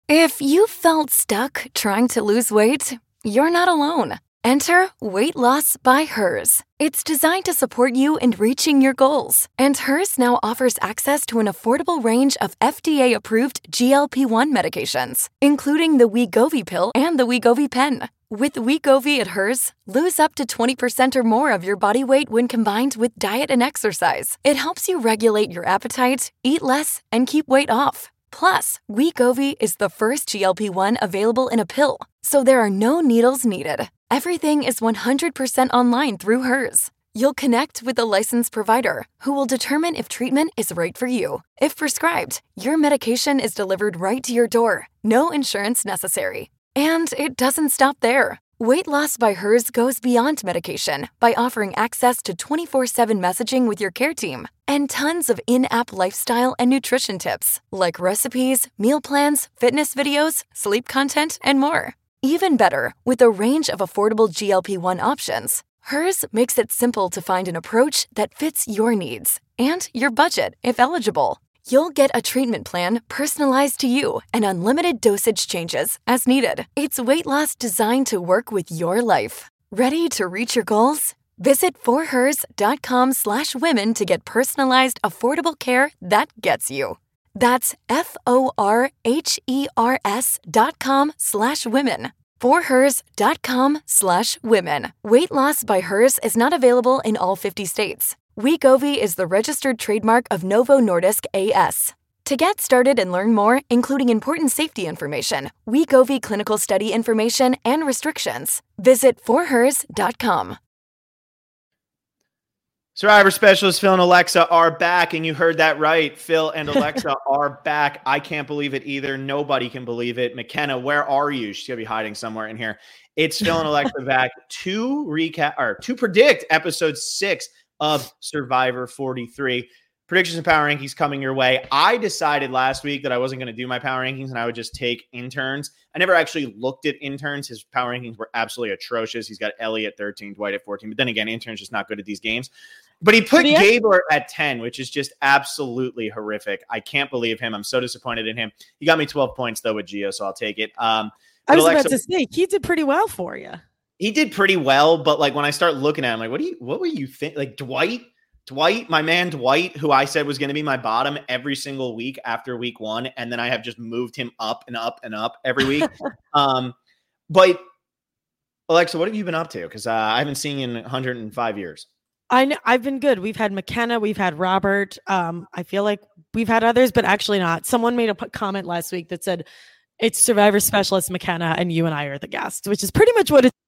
If you felt stuck trying to lose weight, you're not alone. Enter Weight Loss by Hers. It's designed to support you in reaching your goals. And Hers now offers access to an affordable range of FDA-approved GLP-1 medications, including the Wegovy pill and the Wegovy pen. With Wegovy at Hers, lose up to 20% or more of your body weight when combined with diet and exercise. It helps you regulate your appetite, eat less, and keep weight off. Plus, Wegovy is the first GLP-1 available in a pill, so there are no needles needed. Everything is 100% online through Hers. You'll connect with a licensed provider who will determine if treatment is right for you. If prescribed, your medication is delivered right to your door. No insurance necessary. And it doesn't stop there. Weight Loss by Hers goes beyond medication by offering access to 24/7 messaging with your care team and tons of in-app lifestyle and nutrition tips like recipes, meal plans, fitness videos, sleep content, and more. Even better, with a range of affordable GLP-1 options, Hers makes it simple to find an approach that fits your needs and your budget if eligible. You'll get a treatment plan personalized to you and unlimited dosage changes as needed. It's weight loss designed to work with your life. Ready to reach your goals? Visit forhers.com/women to get personalized, affordable care that gets you. That's forhers.com/women. forhers.com/women. Weight Loss by Hers is not available in all 50 states. Wegovy is the registered trademark of Novo Nordisk A/S. To get started and learn more, including important safety information, Wegovy clinical study information, and restrictions, visit forhers.com. Survivor specialist Phil and Alexa are back, and you heard that right. Phil and Alexa are back. I can't believe it either. Nobody can believe it. McKenna, where are you? She's gonna be hiding somewhere in here. It's Phil and Alexa back to predict episode 6 of Survivor 43. Predictions and power rankings coming your way. I decided last week that I wasn't going to do my power rankings and I would just take interns. I never actually looked at interns. His power rankings were absolutely atrocious. He's got Ellie at 13, Dwight at 14. But then again, interns just not good at these games. But he put Gabler at 10, which is just absolutely horrific. I can't believe him. I'm so disappointed in him. He got me 12 points, though, with Gio, so I'll take it. I was about to say, he did pretty well for you. He did pretty well, but like when I start looking at him, like, what were you think? Like Dwight, my man Dwight, who I said was going to be my bottom every single week after week 1, and then I have just moved him up and up and up every week. But Alexa, what have you been up to? Because I haven't seen you in 105 years. I know, I've been good. We've had McKenna, we've had Robert. I feel like we've had others, but actually not. Someone made a comment last week that said it's Survivor specialist McKenna, and you and I are the guests, which is pretty much what it's.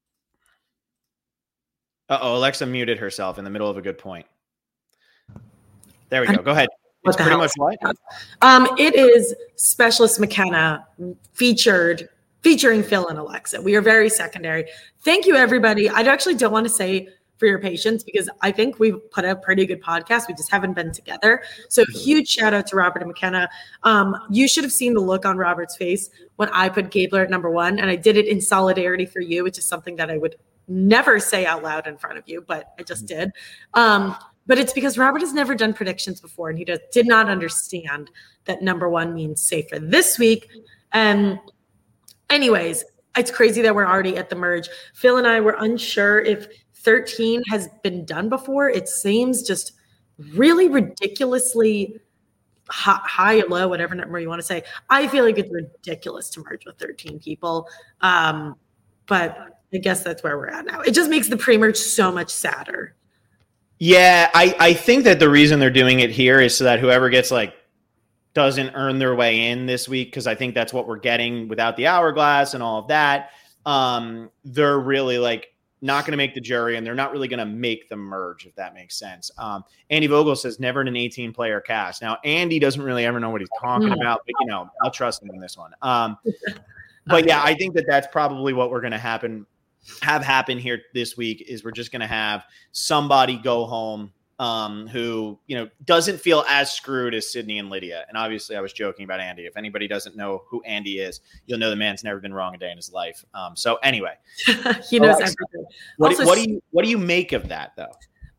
Alexa muted herself in the middle of a good point. There we go. Go ahead. It's pretty much what? It is Specialist McKenna featuring Phil and Alexa. We are very secondary. Thank you, everybody. I actually don't want to say for your patience because I think we've put a pretty good podcast. We just haven't been together. So huge shout out to Robert and McKenna. You should have seen the look on Robert's face when I put Gabler at number 1, and I did it in solidarity for you, which is something that I would never say out loud in front of you, but I just did. But it's because Robert has never done predictions before, and he did not understand that number 1 means safer this week. And anyways, it's crazy that we're already at the merge. Phil and I were unsure if 13 has been done before. It seems just really ridiculously high or low, whatever number you want to say. I feel like it's ridiculous to merge with 13 people. But I guess that's where we're at now. It just makes the pre-merge so much sadder. Yeah, I think that the reason they're doing it here is so that whoever gets doesn't earn their way in this week, because I think that's what we're getting without the hourglass and all of that. They're really not going to make the jury, and they're not really going to make the merge, if that makes sense. Andy Vogel says never in an 18-player cast. Now, Andy doesn't really ever know what he's talking about, but I'll trust him in this one. But yeah, I think that that's probably what we're going to have happen here this week is we're just going to have somebody go home who, doesn't feel as screwed as Sydney and Lydia. And obviously I was joking about Andy. If anybody doesn't know who Andy is, you'll know the man's never been wrong a day in his life. So anyway, he knows everything. What do you make of that though?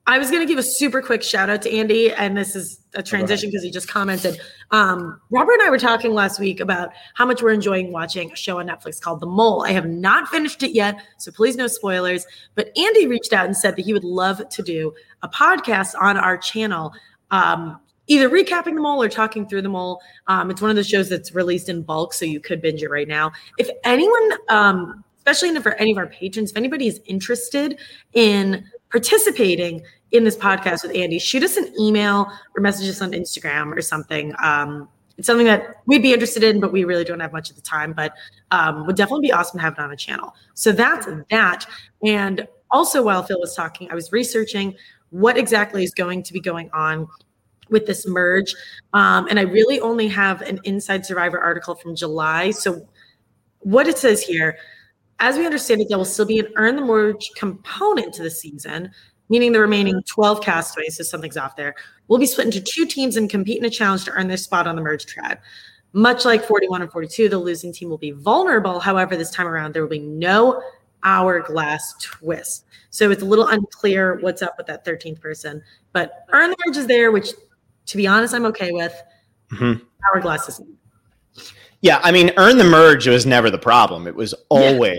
I was going to give a super quick shout out to Andy, and this is a transition because he just commented. Robert and I were talking last week about how much we're enjoying watching a show on Netflix called The Mole. I have not finished it yet, so please no spoilers. But Andy reached out and said that he would love to do a podcast on our channel, either recapping The Mole or talking through The Mole. It's one of those shows that's released in bulk, so you could binge it right now. If anyone, especially for any of our patrons, if anybody is interested in participating in this podcast with Andy, shoot us an email or message us on Instagram or something. It's something that we'd be interested in, but we really don't have much of the time, but would definitely be awesome to have it on a channel. So that's that. And also while Phil was talking, I was researching what exactly is going to be going on with this merge. And I really only have an Inside Survivor article from July. So what it says here, as we understand it, there will still be an Earn the Merge component to the season, meaning the remaining 12 castaways, so something's off there, will be split into 2 teams and compete in a challenge to earn their spot on the Merge tribe. Much like 41 and 42, the losing team will be vulnerable. However, this time around, there will be no hourglass twist. So it's a little unclear what's up with that 13th person. But Earn the Merge is there, which, to be honest, I'm okay with. Hourglass isn't. Yeah, I mean, Earn the Merge was never the problem. It was always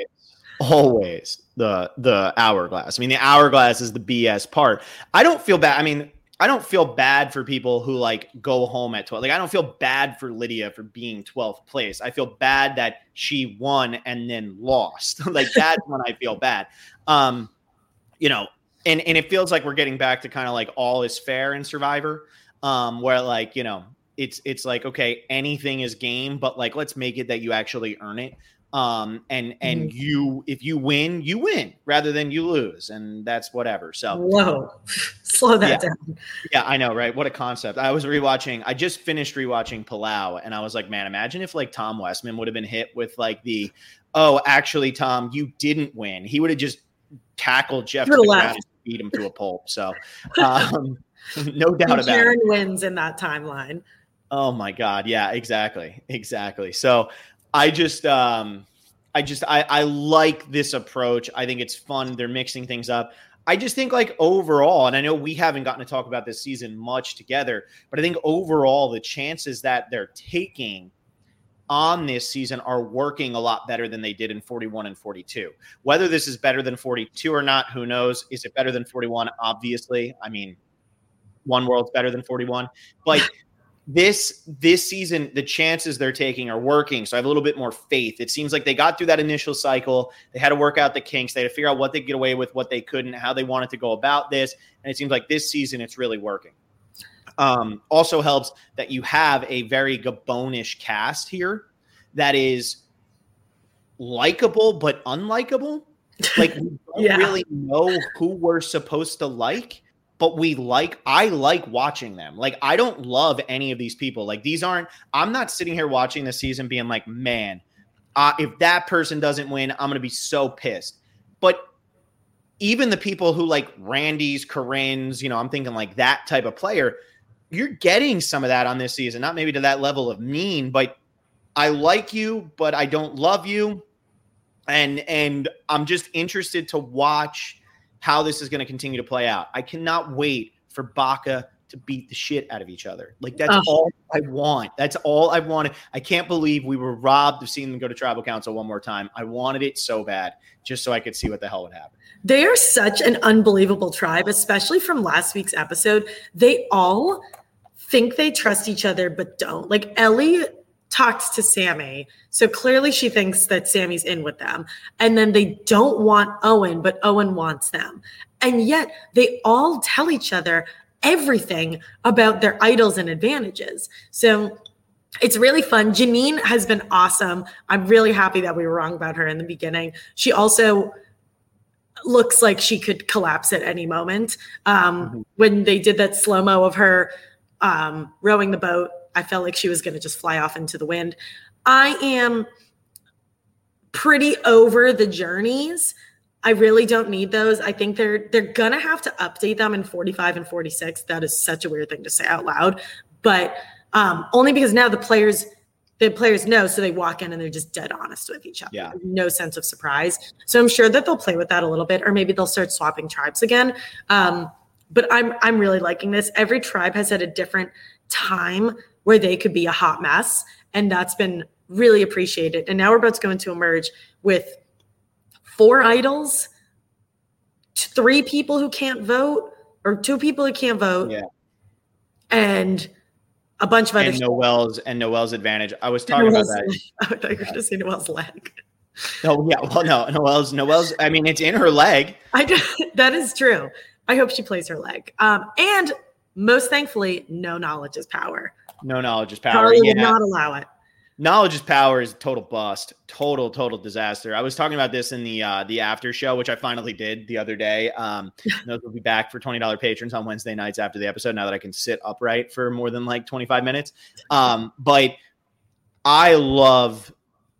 the hourglass. I mean, the hourglass is the BS part. I don't feel bad. I mean, I don't feel bad for people who like go home at 12. Like, I don't feel bad for Lydia for being 12th place. I feel bad that she won and then lost. Like, that's when I feel bad. You know, and it feels like we're getting back to kind of like all is fair in Survivor, where like, you know, it's like, okay, anything is game, but like, let's make it that you actually earn it. And you, if you win rather than you lose, and that's whatever. So whoa, slow that down. Yeah, I know, right? What a concept. I just finished rewatching Palau, and I was like, man, imagine if like Tom Westman would have been hit with like actually, Tom, you didn't win. He would have just tackled Jeff to the ground and beat him to a pulp. So no doubt about Karen it. wins in that timeline. Oh my God. Yeah, exactly. So I like this approach. I think it's fun. They're mixing things up. I just think like overall, and I know we haven't gotten to talk about this season much together, but I think overall the chances that they're taking on this season are working a lot better than they did in 41 and 42. Whether this is better than 42 or not, who knows? Is it better than 41? Obviously. I mean, One World's better than 41. But this season, the chances they're taking are working. So I have a little bit more faith. It seems like they got through that initial cycle. They had to work out the kinks. They had to figure out what they could get away with, what they couldn't, how they wanted to go about this. And it seems like this season it's really working. Also helps that you have a very Gabonish cast here that is likable but unlikable. Like, we don't really know who we're supposed to like. But I like watching them. Like, I don't love any of these people. Like, I'm not sitting here watching this season being like, man, if that person doesn't win, I'm going to be so pissed. But even the people who like Randy's, Corinne's, you know, I'm thinking like that type of player, you're getting some of that on this season. Not maybe to that level of mean, but I like you, but I don't love you. And I'm just interested to watch how this is going to continue to play out. I cannot wait for Baca to beat the shit out of each other. Like, that's all I want. That's all I wanted. I can't believe we were robbed of seeing them go to tribal council one more time. I wanted it so bad just so I could see what the hell would happen. They are such an unbelievable tribe, especially from last week's episode. They all think they trust each other, but don't. Like, Ellie talks to Sammy. So clearly she thinks that Sammy's in with them. And then they don't want Owen, but Owen wants them. And yet they all tell each other everything about their idols and advantages. So it's really fun. Janine has been awesome. I'm really happy that we were wrong about her in the beginning. She also looks like she could collapse at any moment. When they did that slow-mo of her rowing the boat, I felt like she was going to just fly off into the wind. I am pretty over the journeys. I really don't need those. I think they're going to have to update them in 45 and 46. That is such a weird thing to say out loud, but only because now the players know, so they walk in and they're just dead honest with each other. Yeah. No sense of surprise. So I'm sure that they'll play with that a little bit, or maybe they'll start swapping tribes again. but I'm really liking this. Every tribe has had a different time where they could be a hot mess, and that's been really appreciated. And now we're about to go into a merge with 4 idols, 3 people who can't vote, or 2 people who can't vote, and a bunch of other and Noel's advantage. I was talking about that. I thought you were going to say Noel's leg. Oh yeah, well no, Noel's. I mean, it's in her leg. That is true. I hope she plays her leg. And most thankfully, no knowledge is power. No knowledge is power. Charlie will not allow it. Knowledge is power is total bust, total disaster. I was talking about this in the after show, which I finally did the other day. Those will be back for $20 patrons on Wednesday nights after the episode. Now that I can sit upright for more than like 25 minutes, but I love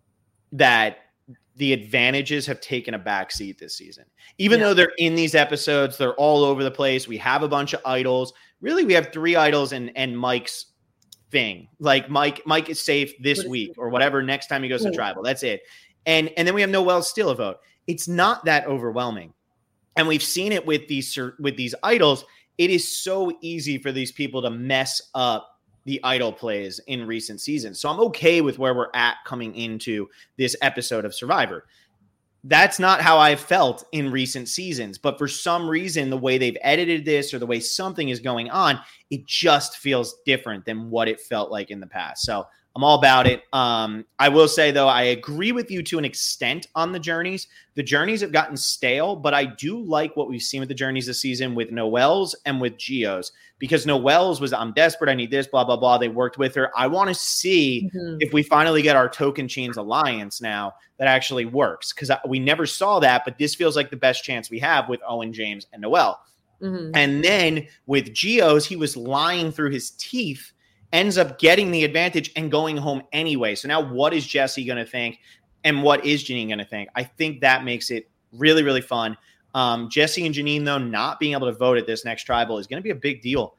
that the advantages have taken a back seat this season. Even though they're in these episodes, they're all over the place. We have a bunch of idols. Really, we have 3 idols and Mike's thing. Like Mike is safe this week or whatever. Next time he goes to tribal, that's it. And then we have Noel steal a vote. It's not that overwhelming. And we've seen it with these idols. It is so easy for these people to mess up the idol plays in recent seasons. So I'm okay with where we're at coming into this episode of Survivor. That's not how I felt in recent seasons, but for some reason, the way they've edited this or the way something is going on, it just feels different than what it felt like in the past. So I'm all about it. I will say, though, I agree with you to an extent on the journeys. The journeys have gotten stale, but I do like what we've seen with the journeys this season with Noel's and with Gio's, because Noel's was, I'm desperate, I need this, blah, blah, blah. They worked with her. I want to see if we finally get our Tocantins alliance now that actually works, because we never saw that, but this feels like the best chance we have with Owen, James, and Noel. And then with Gio's, he was lying through his teeth, ends up getting the advantage and going home anyway. So now what is Jesse going to think? And what is Janine going to think? I think that makes it really, really fun. Jesse and Janine, though, not being able to vote at this next tribal is going to be a big deal.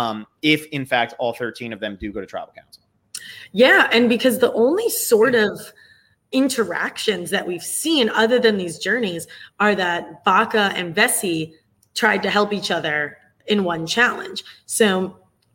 If, in fact, all 13 of them do go to tribal council. Yeah, and because the only sort of interactions that we've seen other than these journeys are that Baca and Vessi tried to help each other in one challenge. So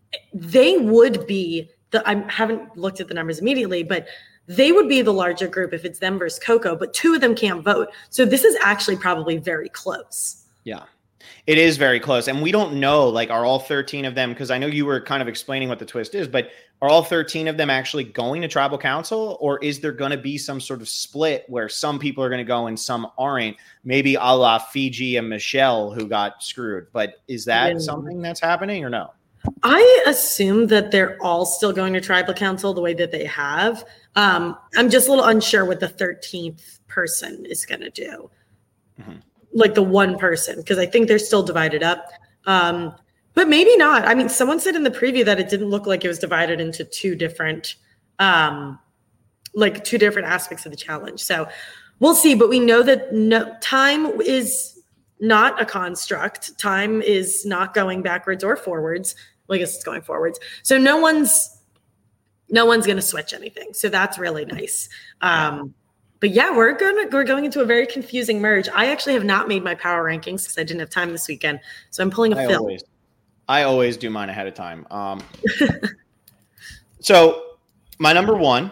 they would be I haven't looked at the numbers immediately, but they would be the larger group if it's them versus Coco, but 2 of them can't vote. So this is actually probably very close. Yeah, it is very close. And we don't know, like, are all 13 of them, because I know you were kind of explaining what the twist is, but are all 13 of them actually going to tribal council, or is there going to be some sort of split where some people are going to go and some aren't? Maybe a la Fiji and Michelle, who got screwed. But is that something that's happening or no? I assume that they're all still going to tribal council the way that they have. I'm just a little unsure what the 13th person is going to do. Like the one person, because I think they're still divided up. But maybe not. I mean, someone said in the preview that it didn't look like it was divided into 2 different, 2 different aspects of the challenge. So we'll see. But we know that time is not a construct. Time is not going backwards or forwards. Well, I guess it's going forwards. So no one's going to switch anything. So that's really nice. But yeah, we're going into a very confusing merge. I actually have not made my power rankings because I didn't have time this weekend. So I'm pulling a film. I always do mine ahead of time. So my number 1,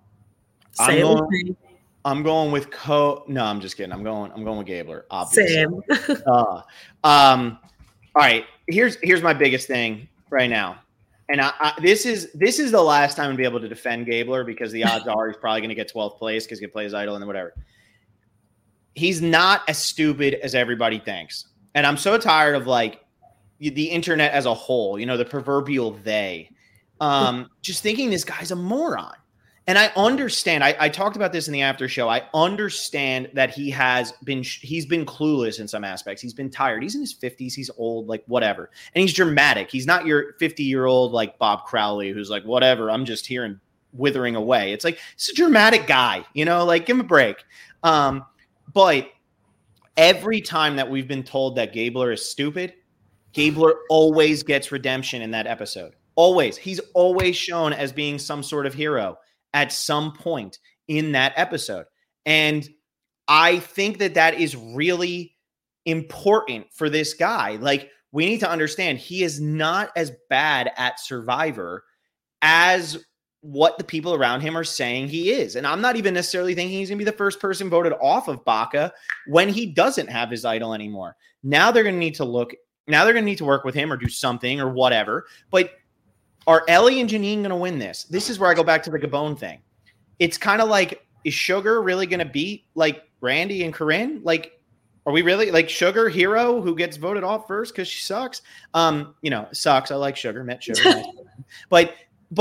I'm going with No, I'm just kidding. I'm going with Gabler. Obviously. Same. All right. Here's my biggest thing right now. And this is the last time I'll be able to defend Gabler, because the odds are he's probably going to get 12th place because he plays idol and then whatever. He's not as stupid as everybody thinks. And I'm so tired of like the internet as a whole, the proverbial they, just thinking this guy's a moron. And I understand, I talked about this in the after show. I understand that he's been clueless in some aspects. He's been tired. He's in his 50s. He's old, like whatever. And he's dramatic. He's not your 50-year-old like Bob Crowley, who's like, whatever, I'm just here and withering away. It's like, it's a dramatic guy, like give him a break. But every time that we've been told that Gabler is stupid, Gabler always gets redemption in that episode. Always. He's always shown as being some sort of hero at some point in that episode. And I think that is really important for this guy. Like, we need to understand he is not as bad at Survivor as what the people around him are saying he is. And I'm not even necessarily thinking he's going to be the first person voted off of Baca when he doesn't have his idol anymore. Now they're going to need to work with him or do something or whatever. But are Ellie and Janine going to win this? This is where I go back to the Gabon thing. It's kind of like, is Sugar really going to beat like Randy and Corinne? Like, are we really like Sugar hero who gets voted off first because she sucks? Sucks. I like Sugar, met Sugar. but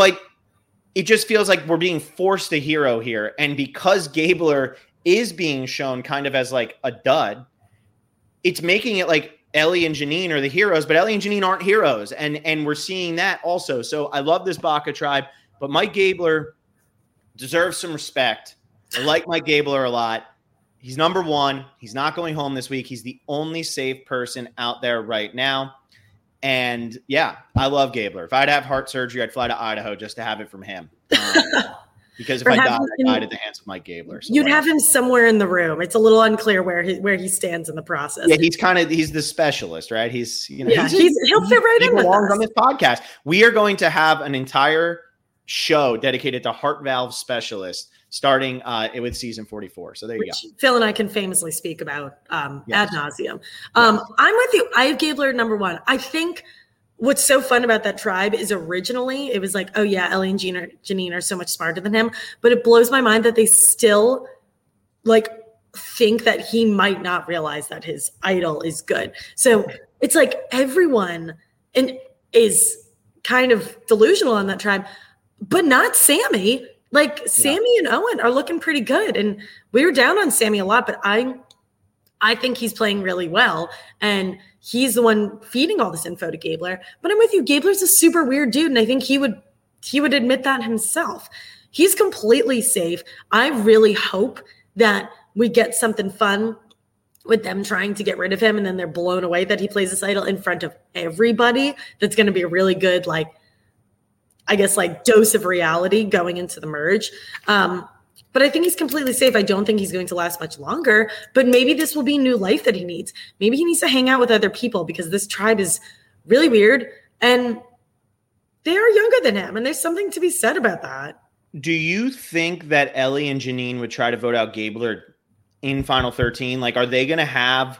it just feels like we're being forced a hero here. And because Gabler is being shown kind of as like a dud, it's making it like Ellie and Janine are the heroes, but Ellie and Janine aren't heroes. And we're seeing that also. So I love this Baca tribe, but Mike Gabler deserves some respect. I like Mike Gabler a lot. He's number one. He's not going home this week. He's the only safe person out there right now. And yeah, I love Gabler. If I'd have heart surgery, I'd fly to Idaho just to have it from him. Because if I died at the hands of Mike Gabler. So you'd have him somewhere in the room. It's a little unclear where he stands in the process. Yeah, he's the specialist, right? He'll fit right in with us on this podcast. We are going to have an entire show dedicated to heart valve specialists starting with season 44. So there you go. Phil and I can famously speak about ad nauseum. I'm with you. I have Gabler number one. I think what's so fun about that tribe is originally it was like, oh yeah, Ellie and Janine are so much smarter than him. But it blows my mind that they still like think that he might not realize that his idol is good. So it's like everyone is kind of delusional on that tribe, but not Sammy. Like Sammy and Owen are looking pretty good. And we were down on Sammy a lot, but I think he's playing really well. And he's the one feeding all this info to Gabler. But I'm with you. Gabler's a super weird dude. And I think he would admit that himself. He's completely safe. I really hope that we get something fun with them trying to get rid of him. And then they're blown away that he plays this idol in front of everybody. That's going to be a really good, dose of reality going into the merge. But I think he's completely safe. I don't think he's going to last much longer, but maybe this will be new life that he needs. Maybe he needs to hang out with other people because this tribe is really weird and they're younger than him. And there's something to be said about that. Do you think that Ellie and Janine would try to vote out Gabler in Final 13? Like, are they going to have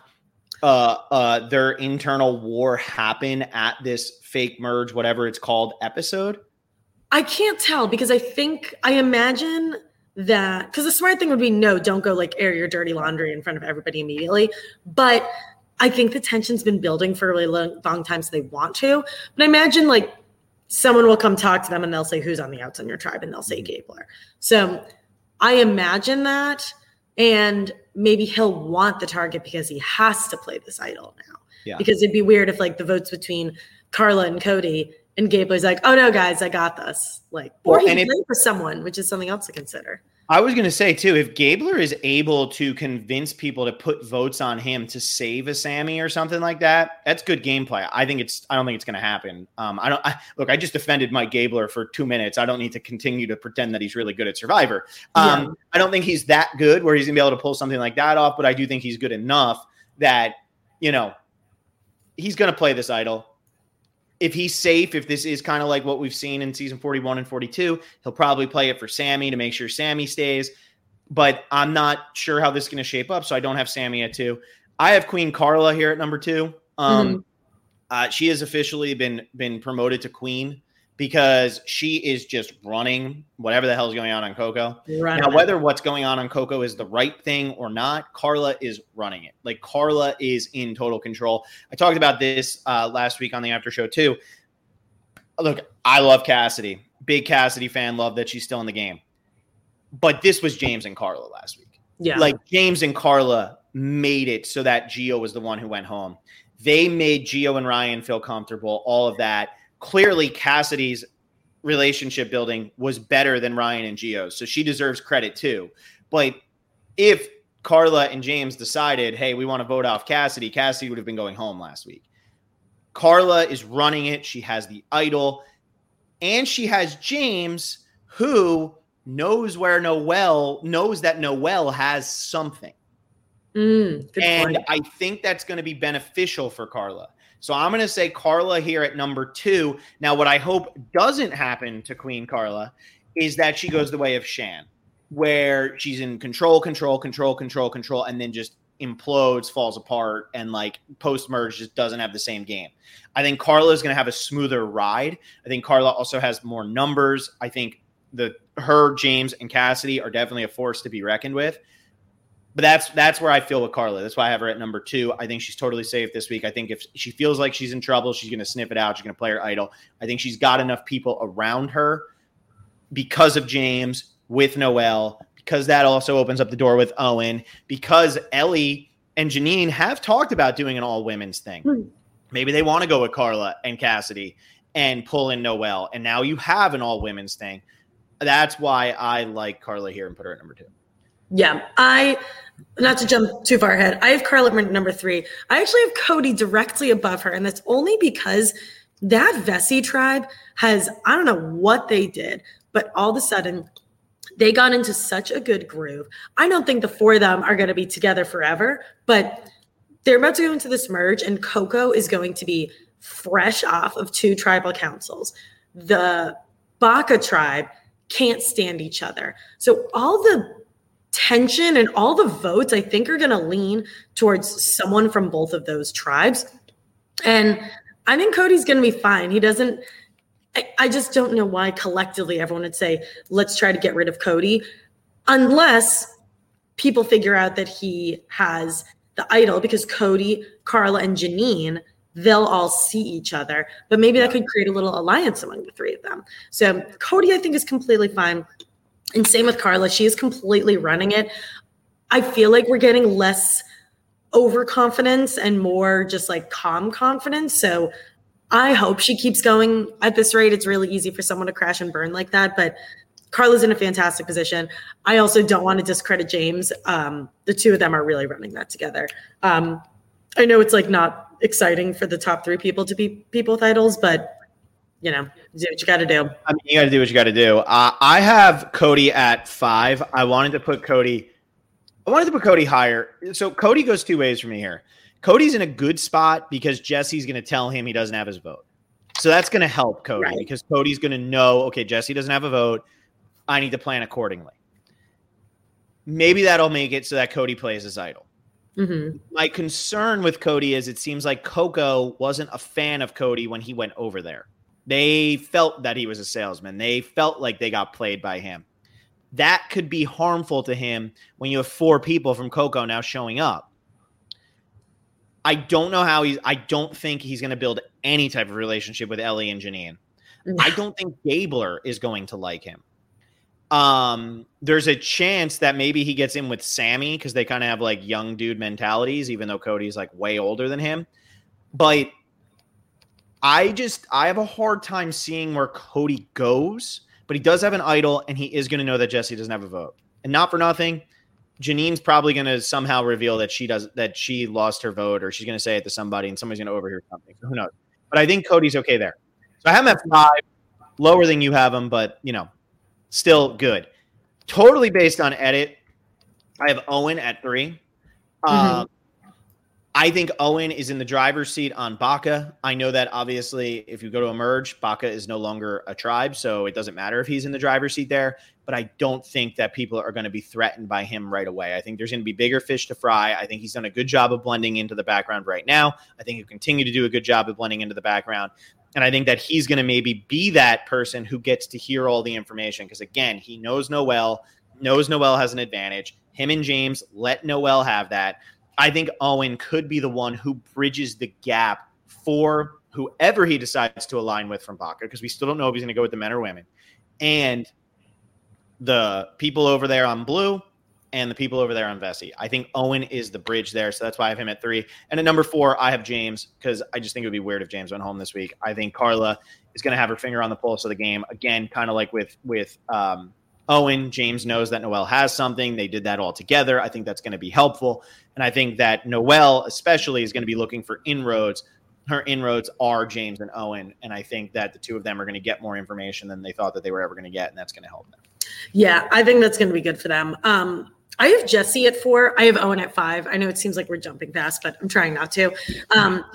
their internal war happen at this fake merge, whatever it's called, episode? I can't tell because I imagine that because the smart thing would be no, don't go air your dirty laundry in front of everybody immediately. But I think the tension's been building for a really long time, so they want to. But I imagine someone will come talk to them and they'll say, who's on the outs on your tribe? And they'll say Gabler. So I imagine that. And maybe he'll want the target because he has to play this idol now. Yeah. Because it'd be weird if the votes between Carla and Cody and Gabler's like, oh no, guys, I got this. Or he can play for someone, which is something else to consider. I was going to say too, if Gabler is able to convince people to put votes on him to save a Sammy or something like that, that's good gameplay. I don't think it's going to happen. I just defended Mike Gabler for 2 minutes. I don't need to continue to pretend that he's really good at Survivor. I don't think he's that good where he's going to be able to pull something like that off, but I do think he's good enough that, he's going to play this idol. If he's safe, if this is kind of like what we've seen in season 41 and 42, he'll probably play it for Sammy to make sure Sammy stays. But I'm not sure how this is going to shape up, so I don't have Sammy at 2. I have Queen Carla here at number 2. She has officially been promoted to queen because she is just running whatever the hell is going on Coco. Right. Now, whether what's going on Coco is the right thing or not, Carla is running it. Carla is in total control. I talked about this last week on the after show too. Look, I love Cassidy. Big Cassidy fan. Love that she's still in the game. But this was James and Carla last week. Yeah. James and Carla made it so that Gio was the one who went home. They made Gio and Ryan feel comfortable, all of that. Clearly, Cassidy's relationship building was better than Ryan and Gio's, so she deserves credit too. But if Carla and James decided, hey, we want to vote off Cassidy, Cassidy would have been going home last week. Carla is running it. She has the idol, and she has James, who knows that Noelle has something. And point. I think that's going to be beneficial for Carla. So I'm going to say Carla here at number 2. Now, what I hope doesn't happen to Queen Carla is that she goes the way of Shan, where she's in control, and then just implodes, falls apart, and like post-merge just doesn't have the same game. I think Carla is going to have a smoother ride. I think Carla also has more numbers. I think her, James, and Cassidy are definitely a force to be reckoned with. But that's where I feel with Carla. That's why I have her at number 2. I think she's totally safe this week. I think if she feels like she's in trouble, she's going to sniff it out. She's going to play her idol. I think she's got enough people around her because of James, with Noelle, because that also opens up the door with Owen, because Ellie and Janine have talked about doing an all-women's thing. Maybe they want to go with Carla and Cassidy and pull in Noelle, and now you have an all-women's thing. That's why I like Carla here and put her at number 2. Yeah, not to jump too far ahead, I have Carla at number 3. I actually have Cody directly above her, and that's only because that Vesey tribe has, I don't know what they did, but all of a sudden they got into such a good groove. I don't think the 4 of them are going to be together forever, but they're about to go into this merge, and Coco is going to be fresh off of 2 tribal councils. The Baka tribe can't stand each other. So all the tension and all the votes, I think, are going to lean towards someone from both of those tribes. And I think Cody's going to be fine. He doesn't, I just don't know why collectively everyone would say, let's try to get rid of Cody, unless people figure out that he has the idol, because Cody, Carla, and Janine, they'll all see each other. But maybe that could create a little alliance among the 3 of them. So Cody, I think, is completely fine. And same with Carla. She is completely running it. I feel like we're getting less overconfidence and more just like calm confidence. So I hope she keeps going at this rate. It's really easy for someone to crash and burn like that. But Carla's in a fantastic position. I also don't want to discredit James. The 2 of them are really running that together. I know it's like not exciting for the top 3 people to be people with idols, but do what you got to do. I mean, you got to do what you got to do. I have Cody at 5. I wanted to put Cody higher. So Cody goes 2 ways for me here. Cody's in a good spot because Jesse's going to tell him he doesn't have his vote. So that's going to help Cody, because Cody's going to know, okay, Jesse doesn't have a vote. I need to plan accordingly. Maybe that'll make it so that Cody plays his idol. Mm-hmm. My concern with Cody is it seems like Coco wasn't a fan of Cody when he went over there. They felt that he was a salesman. They felt like they got played by him. That could be harmful to him when you have 4 people from Coco now showing up. I don't know how I don't think he's going to build any type of relationship with Ellie and Janine. I don't think Gabler is going to like him. There's a chance that maybe he gets in with Sammy because they kind of have like young dude mentalities, even though Cody's like way older than him. But I have a hard time seeing where Cody goes, but he does have an idol, and he is going to know that Jesse doesn't have a vote. And not for nothing, Janine's probably going to somehow reveal that she lost her vote, or she's going to say it to somebody, and somebody's going to overhear something. So who knows? But I think Cody's okay there. So I have him at 5, lower than you have him, but still good. Totally based on edit, I have Owen at 3. I think Owen is in the driver's seat on Baka. I know that obviously if you go to a merge, Baka is no longer a tribe, so it doesn't matter if he's in the driver's seat there. But I don't think that people are going to be threatened by him right away. I think there's going to be bigger fish to fry. I think he's done a good job of blending into the background right now. I think he'll continue to do a good job of blending into the background. And I think that he's going to maybe be that person who gets to hear all the information. Because again, he knows Noelle has an advantage. Him and James let Noelle have that. I think Owen could be the one who bridges the gap for whoever he decides to align with from Baka, because we still don't know if he's going to go with the men or women. And the people over there on blue and the people over there on Vesey. I think Owen is the bridge there, so that's why I have him at 3. And at number 4, I have James, because I just think it would be weird if James went home this week. I think Carla is going to have her finger on the pulse of the game. Again, kind of like with Owen, James knows that Noelle has something. They did that all together. I think that's going to be helpful. And I think that Noelle especially is going to be looking for inroads. Her inroads are James and Owen. And I think that the 2 of them are going to get more information than they thought that they were ever going to get. And that's going to help them. Yeah, I think that's going to be good for them. I have Jesse at 4. I have Owen at 5. I know it seems like we're jumping fast, but I'm trying not to.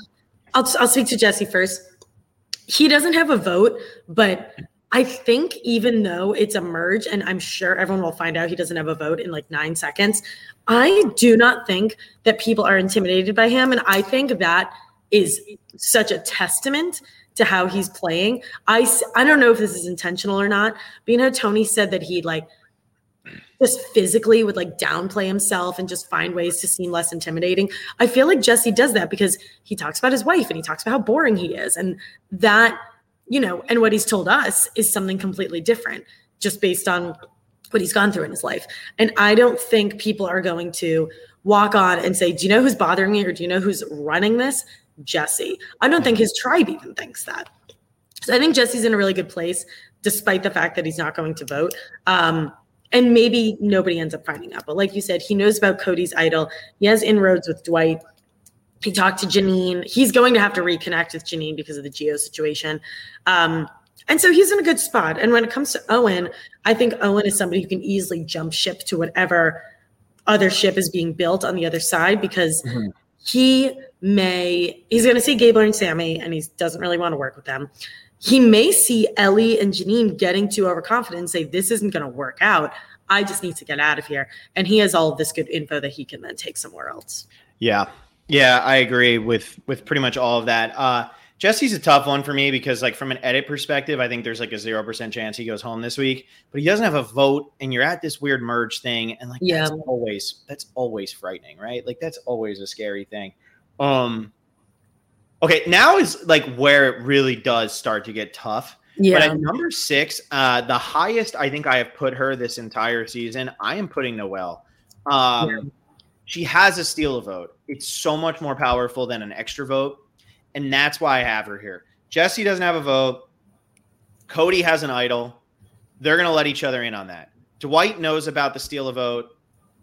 I'll speak to Jesse first. He doesn't have a vote, but I think even though it's a merge, and I'm sure everyone will find out he doesn't have a vote in like 9 seconds, I do not think that people are intimidated by him. And I think that is such a testament to how he's playing. I don't know if this is intentional or not, but you know, Tony said that he like just physically would like downplay himself and just find ways to seem less intimidating. I feel like Jesse does that because he talks about his wife and he talks about how boring he is. And that, you know, and what he's told us is something completely different just based on what he's gone through in his life. And I don't think people are going to walk on and say, do you know who's bothering me? Or do you know who's running this? Jesse. I don't think his tribe even thinks that. So I think Jesse's in a really good place, despite the fact that he's not going to vote. And maybe nobody ends up finding out. But like you said, he knows about Cody's idol. He has inroads with Dwight. He talked to Janine. He's going to have to reconnect with Janine because of the Gio situation. And so he's in a good spot. And when it comes to Owen, I think Owen is somebody who can easily jump ship to whatever other ship is being built on the other side because he's going to see Gabler and Sammy, and he doesn't really want to work with them. He may see Ellie and Janine getting too overconfident and say, this isn't going to work out. I just need to get out of here. And he has all of this good info that he can then take somewhere else. Yeah. Yeah, I agree with pretty much all of that. Jesse's a tough one for me because like from an edit perspective, I think there's like a 0% chance he goes home this week, but he doesn't have a vote and you're at this weird merge thing. And like, that's always frightening, right? Like that's always a scary thing. Okay, now is like where it really does start to get tough. Yeah. But at number 6, the highest I think I have put her this entire season, I am putting Noelle. She has a steal a vote. It's so much more powerful than an extra vote, and that's why I have her here. Jesse doesn't have a vote. Cody has an idol. They're going to let each other in on that. Dwight knows about the steal a vote.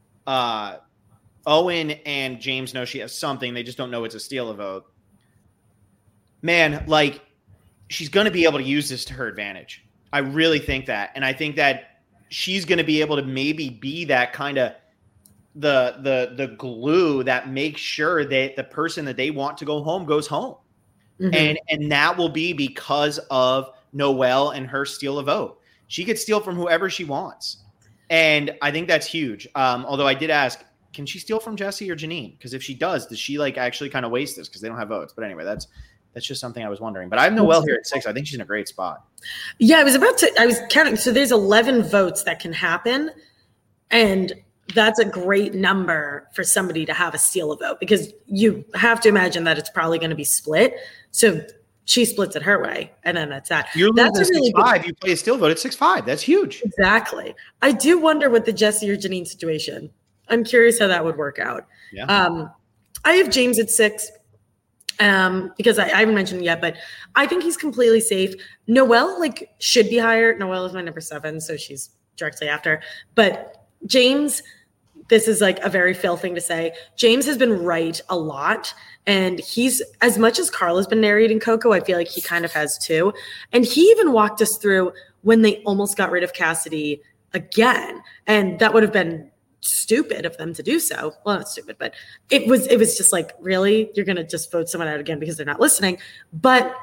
Owen and James know she has something. They just don't know it's a steal a vote. Man, like, she's going to be able to use this to her advantage. I really think that. And I think that she's going to be able to maybe be that kind of the glue that makes sure that the person that they want to go home goes home. And that will be because of Noelle and her steal a vote. She could steal from whoever she wants. And I think that's huge. Although I did ask, can she steal from Jesse or Janine? Because if she does she like actually kind of waste this because they don't have votes? But anyway, that's just something I was wondering. But I have Noelle here at 6. I think she's in a great spot. Yeah, I was counting. So there's 11 votes that can happen. And that's a great number for somebody to have a steal a vote because you have to imagine that it's probably going to be split. So she splits it her way. And then that's that. You're losing 6-5. You play a steal vote at 6-5. That's huge. Exactly. I do wonder with the Jesse or Janine situation. I'm curious how that would work out. Yeah. I have James at 6. Because I haven't mentioned it yet, but I think he's completely safe. Noelle like should be higher. Noelle is my number 7, so she's directly after. But James, this is like a very Phil thing to say. James has been right a lot, and he's as much as Carl has been narrating Coco, I feel like he kind of has too. And he even walked us through when they almost got rid of Cassidy again, and that would have been stupid of them to do so. Well, not stupid, but it was just like, really, you're going to just vote someone out again because they're not listening. But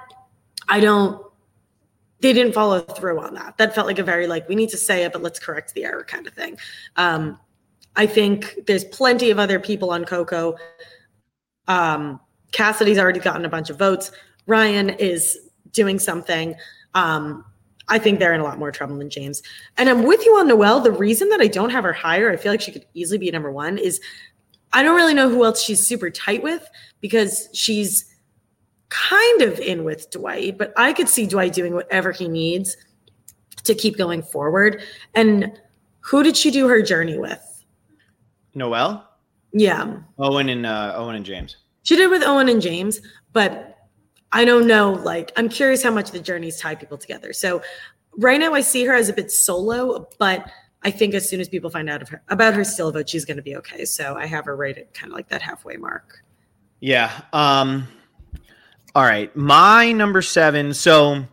they didn't follow through on that. That felt like a very like, we need to say it, but let's correct the error kind of thing. I think there's plenty of other people on Coco. Cassidy's already gotten a bunch of votes. Ryan is doing something. I think they're in a lot more trouble than James. And I'm with you on Noelle. The reason that I don't have her higher, I feel like she could easily be number 1, is I don't really know who else she's super tight with because she's kind of in with Dwight, but I could see Dwight doing whatever he needs to keep going forward. And who did she do her journey with? Noelle? Yeah. Owen and James. She did with Owen and James, but I don't know, like, I'm curious how much the journeys tie people together. So right now I see her as a bit solo, but I think as soon as people find out about her steal vote, she's going to be okay. So I have her right at kind of like that halfway mark. Yeah. All right. My number 7. So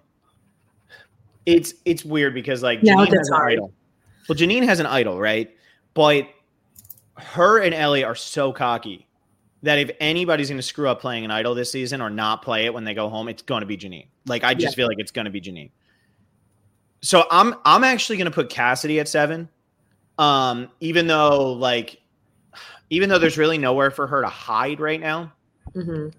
it's weird because like Janine has an idol. Well, Janine has an idol, right? But her and Ellie are so cocky that if anybody's going to screw up playing an idol this season or not play it when they go home, it's going to be Janine. Like, I just feel like it's going to be Janine. So I'm actually going to put Cassidy at 7. Even though there's really nowhere for her to hide right now. Mm-hmm.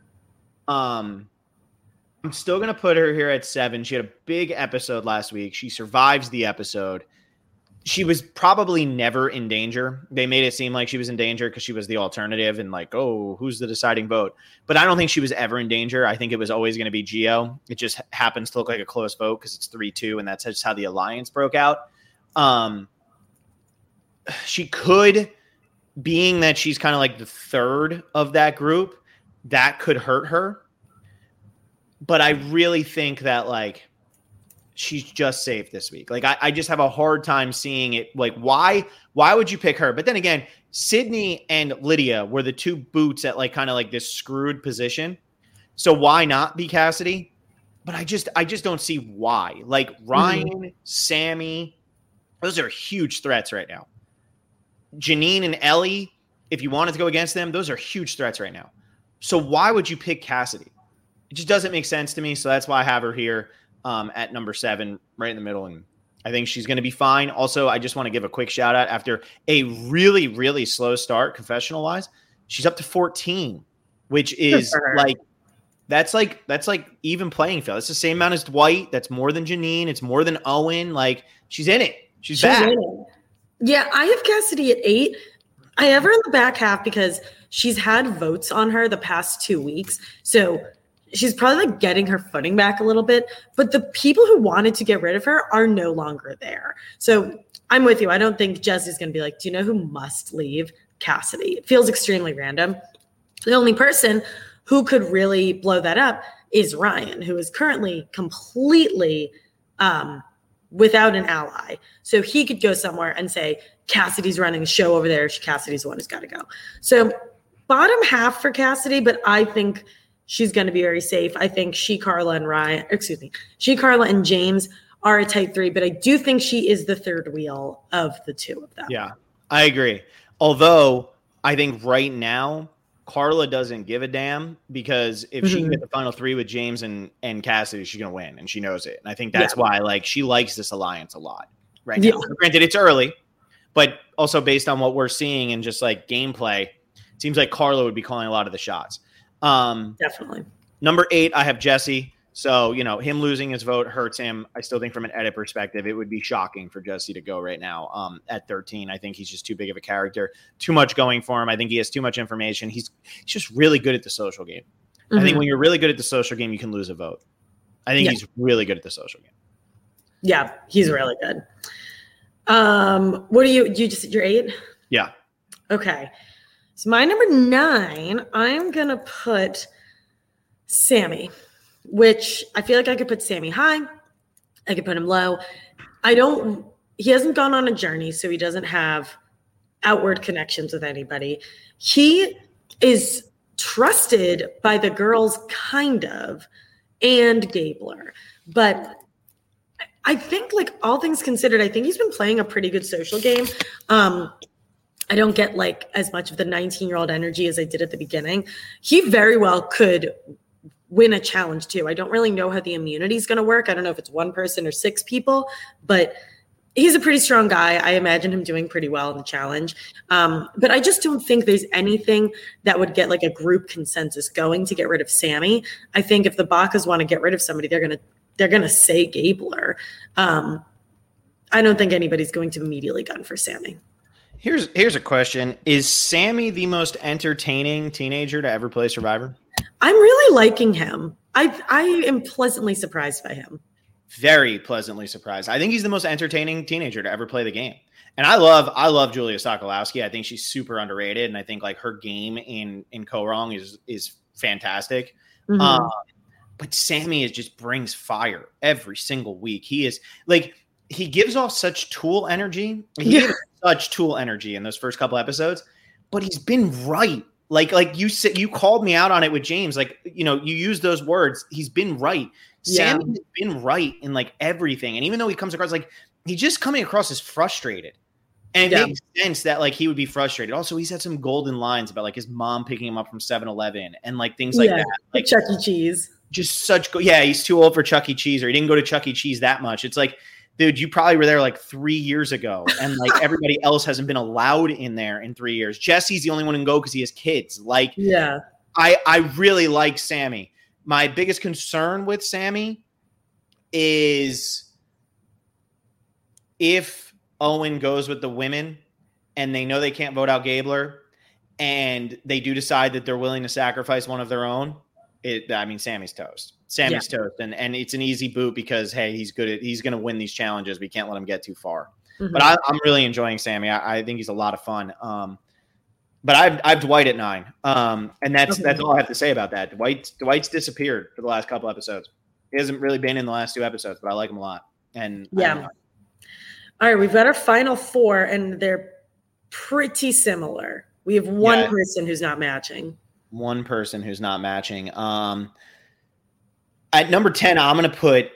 I'm still going to put her here at 7. She had a big episode last week. She survives the episode. She was probably never in danger. They made it seem like she was in danger because she was the alternative and like, oh, who's the deciding vote? But I don't think she was ever in danger. I think it was always going to be Gio. It just happens to look like a close vote because it's 3-2, and that's just how the alliance broke out. She could, being that she's kind of like the third of that group, that could hurt her. But I really think that, like, she's just safe this week. Like, I just have a hard time seeing it. Like, why would you pick her? But then again, Sydney and Lydia were the two boots at like kind of like this screwed position. So why not be Cassidy? But I just don't see why. Like, Ryan, Sammy, those are huge threats right now. Janine and Ellie, if you wanted to go against them, those are huge threats right now. So why would you pick Cassidy? It just doesn't make sense to me. So that's why I have her here at number 7, right in the middle. And I think she's going to be fine. Also, I just want to give a quick shout out after a really, really slow start, confessional wise. She's up to 14, which is that's like even playing field. It's the same amount as Dwight. That's more than Janine. It's more than Owen. Like, she's in it. She's back. Yeah, I have Cassidy at 8. I have her in the back half because she's had votes on her the past 2 weeks. So she's probably like getting her footing back a little bit, but the people who wanted to get rid of her are no longer there. So I'm with you. I don't think Jesse's going to be like, do you know who must leave? Cassidy. It feels extremely random. The only person who could really blow that up is Ryan, who is currently completely without an ally. So he could go somewhere and say, Cassidy's running the show over there. Cassidy's the one who's got to go. So bottom half for Cassidy, but I think she's going to be very safe. I think Carla and James are a tight 3, but I do think she is the third wheel of the two of them. Yeah, I agree. Although I think right now, Carla doesn't give a damn because if she can get the final 3 with James and Cassidy, she's going to win, and she knows it. And I think that's why, like, she likes this alliance a lot right now. Granted, it's early, but also based on what we're seeing and just like gameplay, it seems like Carla would be calling a lot of the shots. Definitely. Number 8, I have Jesse. So, him losing his vote hurts him. I still think from an edit perspective, it would be shocking for Jesse to go right now at 13. I think he's just too big of a character, too much going for him. I think he has too much information. He's just really good at the social game. I think when you're really good at the social game, you can lose a vote. I think he's really good at the social game. Yeah, he's really good. What do you just, you're 8? Yeah. Okay. So my number 9, I'm going to put Sammy, which I feel like I could put Sammy high. I could put him low. He hasn't gone on a journey, so he doesn't have outward connections with anybody. He is trusted by the girls, kind of, and Gabler. But I think, like, all things considered, I think he's been playing a pretty good social game. I don't get like as much of the 19-year-old energy as I did at the beginning. He very well could win a challenge too. I don't really know how the immunity is going to work. I don't know if it's 1 person or 6 people, but he's a pretty strong guy. I imagine him doing pretty well in the challenge. But I just don't think there's anything that would get like a group consensus going to get rid of Sammy. I think if the Bacas want to get rid of somebody, they're going to say Gabler. I don't think anybody's going to immediately gun for Sammy. Here's a question. Is Sammy the most entertaining teenager to ever play Survivor? I'm really liking him. I am pleasantly surprised by him. Very pleasantly surprised. I think he's the most entertaining teenager to ever play the game. And I love Julia Sokolowski. I think she's super underrated. And I think like her game in Kaoh Rong is fantastic. But Sammy just brings fire every single week. He is like, he gives off such Tool energy. He gives such Tool energy in those first couple episodes, but he's been right. Like you said, you called me out on it with James. Like, you use those words. He's been right. Sammy has been right in like everything. And even though he comes across like he's just coming across as frustrated. And it makes sense that like he would be frustrated. Also, he's had some golden lines about like his mom picking him up from 7-Eleven and like things like that. Like Chuck E. Cheese. Just such he's too old for Chuck E. Cheese, or he didn't go to Chuck E. Cheese that much. It's like, dude, you probably were there like 3 years ago, and like everybody else hasn't been allowed in there in 3 years. Jesse's the only one who can go because he has kids. Like, I really like Sammy. My biggest concern with Sammy is if Owen goes with the women and they know they can't vote out Gabler and they do decide that they're willing to sacrifice one of their own, Sammy's toast. Sammy's toast. And it's an easy boot because, hey, he's going to win these challenges. We can't let him get too far. Mm-hmm. But I'm really enjoying Sammy. I think he's a lot of fun. But I've Dwight at 9. And that's all I have to say about that. Dwight's disappeared for the last couple episodes. He hasn't really been in the last 2 episodes, but I like him a lot. And all right, we've got our final 4, and they're pretty similar. We have one person who's not matching. One person who's not matching. At number 10, I'm gonna put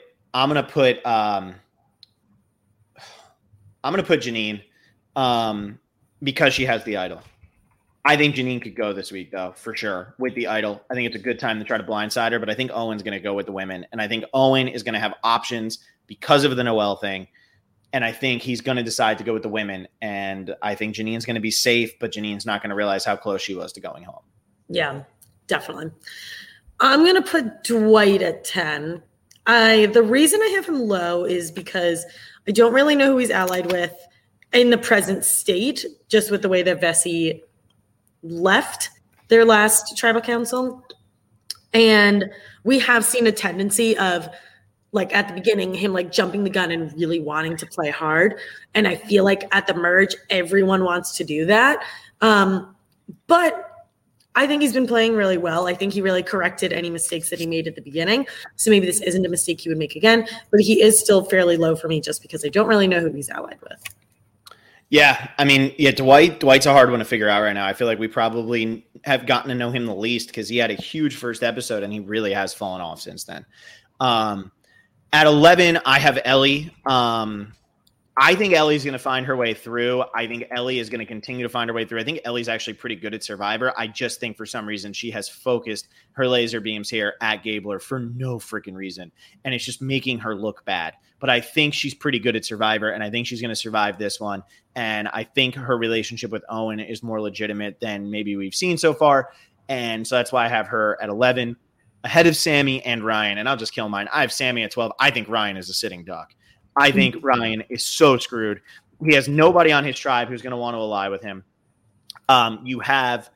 Janine, because she has the idol. I think Janine could go this week, though, for sure, with the idol. I think it's a good time to try to blindside her, but I think Owen's going to go with the women. And I think Owen is going to have options because of the Noelle thing. And I think he's going to decide to go with the women. And I think Janine's going to be safe, but Janine's not going to realize how close she was to going home. Yeah, definitely. I'm going to put Dwight at 10. The reason I have him low is because I don't really know who he's allied with in the present state, just with the way that Vesey left their last tribal council. And we have seen a tendency of, like, at the beginning, him like jumping the gun and really wanting to play hard. And I feel like at the merge, everyone wants to do that. But I think he's been playing really well. I think he really corrected any mistakes that he made at the beginning. So maybe this isn't a mistake he would make again, but he is still fairly low for me just because I don't really know who he's allied with. Yeah, I mean, Dwight's a hard one to figure out right now. I feel like we probably have gotten to know him the least because he had a huge first episode and he really has fallen off since then. At 11, I have Ellie. I think Ellie's going to find her way through. I think Ellie is going to continue to find her way through. I think Ellie's actually pretty good at Survivor. I just think for some reason she has focused her laser beams here at Gabler for no freaking reason. And it's just making her look bad. But I think she's pretty good at Survivor, and I think she's going to survive this one. And I think her relationship with Owen is more legitimate than maybe we've seen so far. And so that's why I have her at 11, ahead of Sammy and Ryan. And I'll just kill mine. I have Sammy at 12. I think Ryan is a sitting duck. I think Ryan is so screwed. He has nobody on his tribe who's going to want to ally with him. You have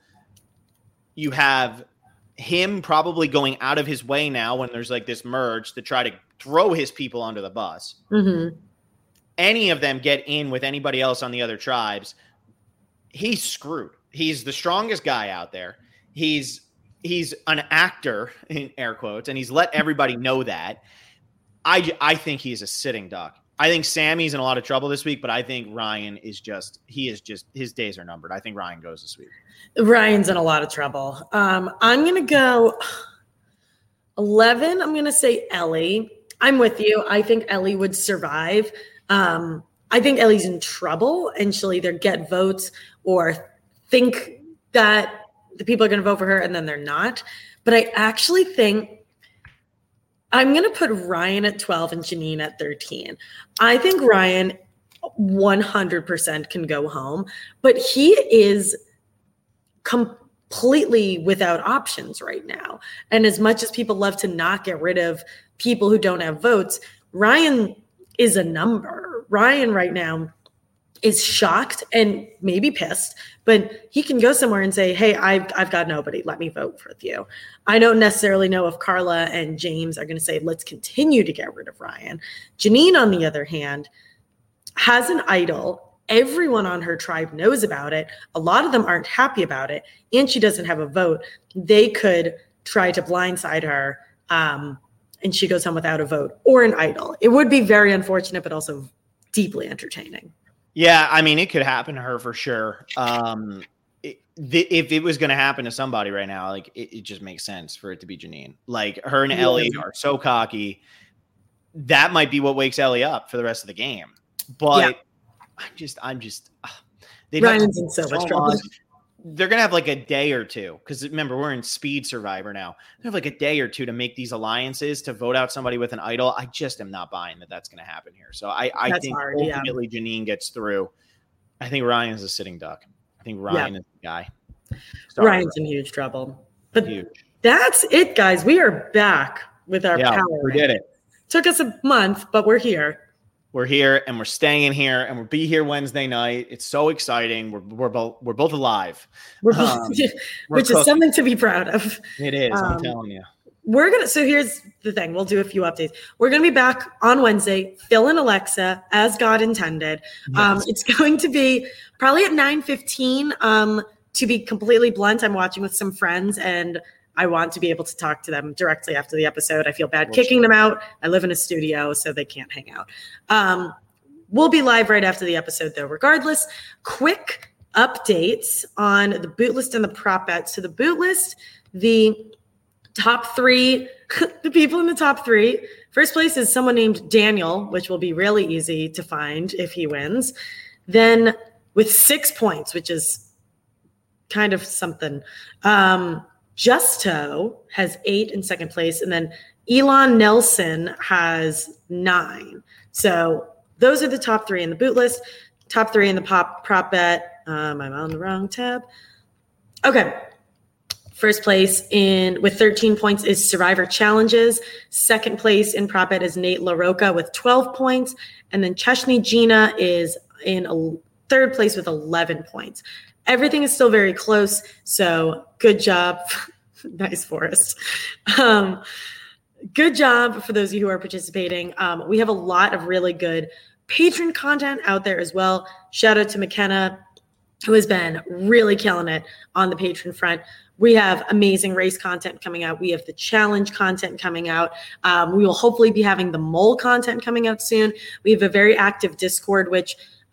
him probably going out of his way now when there's like this merge to try to throw his people under the bus. Mm-hmm. Any of them get in with anybody else on the other tribes, he's screwed. He's the strongest guy out there. He's an actor, in air quotes, and he's let everybody know that. I think he's a sitting duck. I think Sammy's in a lot of trouble this week, but I think Ryan is just his days are numbered. I think Ryan goes this week. Ryan's in a lot of trouble. I'm going to go 11. I'm going to say Ellie. I'm with you. I think Ellie would survive. I think Ellie's in trouble, and she'll either get votes or think that the people are going to vote for her and then they're not. But I actually think I'm going to put Ryan at 12 and Janine at 13. I think Ryan 100% can go home, but he is completely without options right now. And as much as people love to not get rid of people who don't have votes, Ryan is a number. Ryan right now is shocked and maybe pissed, but he can go somewhere and say, hey, I've got nobody. Let me vote for you. I don't necessarily know if Carla and James are going to say, let's continue to get rid of Ryan. Janine, on the other hand, has an idol. Everyone on her tribe knows about it. A lot of them aren't happy about it, and she doesn't have a vote. They could try to blindside her, and she goes home without a vote or an idol. It would be very unfortunate, but also deeply entertaining. Yeah, I mean, it could happen to her for sure. If it was going to happen to somebody right now, like it just makes sense for it to be Janine. Like her and Ellie are so cocky. That might be what wakes Ellie up for the rest of the game. But I'm just. Ryan's in so much trouble. They're gonna have like a day or two because remember we're in Speed Survivor now. They have like a day or two to make these alliances to vote out somebody with an idol. I just am not buying that that's gonna happen here. So I think ultimately Janine gets through. I think Ryan's a sitting duck. I think Ryan is the guy. Sorry, Ryan's in huge trouble. But that's it, guys. We are back with our power. We did it. Took us a month, but we're here. We're here and we're staying here and we'll be here Wednesday night. It's so exciting. We're both alive. Which is something to be proud of. It is, I'm telling you. So here's the thing. We'll do a few updates. We're going to be back on Wednesday, Phil and Alexa, as God intended. Yes. It's going to be probably at 9:15. To be completely blunt, I'm watching with some friends and I want to be able to talk to them directly after the episode. I feel bad kicking them out. I live in a studio, so they can't hang out. We'll be live right after the episode, though. Regardless, quick updates on the boot list and the prop bet. So the boot list, the top three, the people in the top three. First place is someone named Daniel, which will be really easy to find if he wins. Then with 6 points, which is kind of something. Justo has 8 in second place, and then Elon Nelson has 9. So those are the top 3 in the boot list, top 3 in the prop bet. I'm on the wrong tab. Okay. First place with 13 points is Survivor Challenges. Second place in prop bet is Nate LaRocca with 12 points. And then Chesney Gina is in third place with 11 points. Everything is still very close, so good job. Nice, Forrest. Good job for those of you who are participating. We have a lot of really good patron content out there as well. Shout out to McKenna, who has been really killing it on the patron front. We have amazing race content coming out. We have the challenge content coming out. We will hopefully be having the mole content coming out soon. We have a very active Discord, which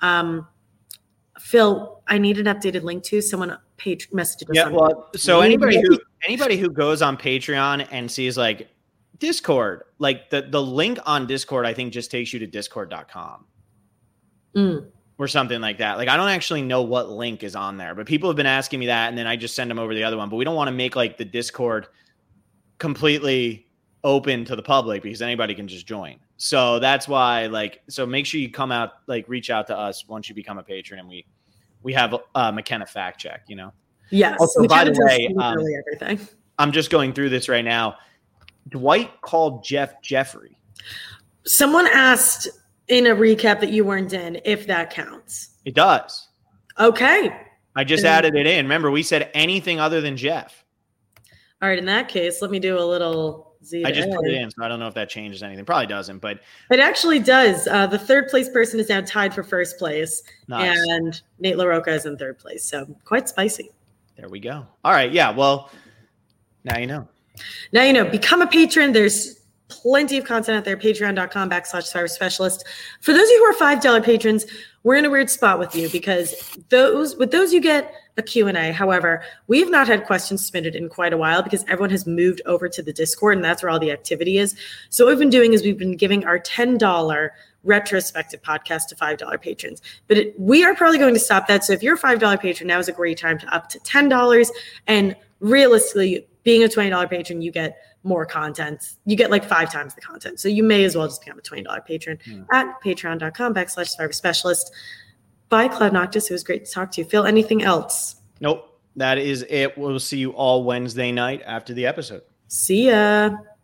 Phil, I need an updated link to. Someone messaged us. Yeah, well, so anybody who goes on Patreon and sees like Discord, like the link on Discord, I think just takes you to discord.com or something like that. Like I don't actually know what link is on there, but people have been asking me that, and then I just send them over the other one. But we don't want to make like the Discord completely open to the public because anybody can just join. So that's why, so make sure you come out, reach out to us once you become a patron, and we have McKenna fact check, Yes. Also, McKenna, by the way, everything. I'm just going through this right now. Dwight called Jeff Jeffrey. Someone asked in a recap that you weren't in if that counts. It does. Okay. I just added it in. Remember, we said anything other than Jeff. All right. In that case, let me do a little Z. I just put it in, so I don't know if that changes anything. Probably doesn't, but it actually does. The third place person is now tied for first place, nice. And Nate LaRocca is in third place. So quite spicy. There we go. All right. Yeah. Well, now you know. Now you know. Become a patron. There's plenty of content out there. Patreon.com/Survivor Specialist. For those of you who are $5 patrons, we're in a weird spot with you because with those you get a Q&A. However, we have not had questions submitted in quite a while because everyone has moved over to the Discord, and that's where all the activity is. So what we've been doing is we've been giving our $10 retrospective podcast to $5 patrons. But we are probably going to stop that. So if you're a $5 patron, now is a great time to up to $10. And realistically, being a $20 patron, you get more content. You get 5 times the content. So you may as well just become a $20 patron at patreon.com/Survivor Specialist. Bye, Cloud Noctis. It was great to talk to you. Phil, anything else? Nope. That is it. We'll see you all Wednesday night after the episode. See ya.